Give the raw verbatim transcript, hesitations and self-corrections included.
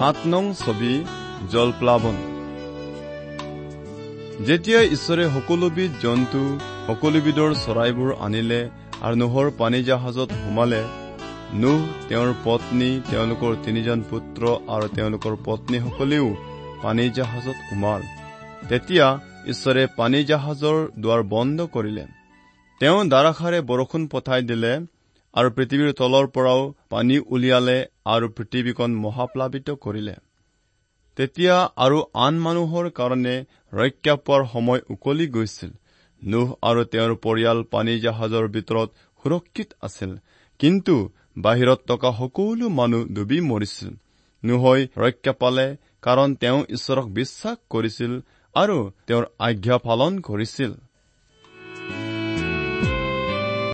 সাত নং ছবি জলপ্লাবন। যেতিয়া ঈশ্বৰে সকলোবিধ জন্তু সকলোবিধৰ চৰাইবোৰ আনিলে আৰু নোহৰ পানী জাহাজত সোমালে, নোহ, তেওঁৰ পত্নী, তেওঁলোকৰ তিনিজন পুত্ৰ আৰু তেওঁলোকৰ পত্নীসকলেও পানী জাহাজত সোমাল। তেতিয়া ঈশ্বৰে পানী জাহাজৰ দুৱাৰ বন্ধ কৰিলে। তেওঁ ধাৰাসাৰে বৰষুণ পঠাই দিলে আৰু পৃথিৱীৰ তলৰ পৰাও পানী উলিয়ালে আৰু পৃথিৱীখন মহাপ্লাবিত কৰিলে। তেতিয়া আৰু আন মানুহৰ কাৰণে ৰক্ষা পোৱাৰ সময় উকলি গৈছিল। নোহ আৰু তেওঁৰ পৰিয়াল পানী জাহাজৰ ভিতৰত সুৰক্ষিত আছিল, কিন্তু বাহিৰত থকা সকলো মানুহ ডুবি মৰিছিল। নোহই ৰক্ষা পালে, কাৰণ তেওঁ ঈশ্বৰক বিশ্বাস কৰিছিল আৰু তেওঁৰ আজ্ঞা পালন কৰিছিল।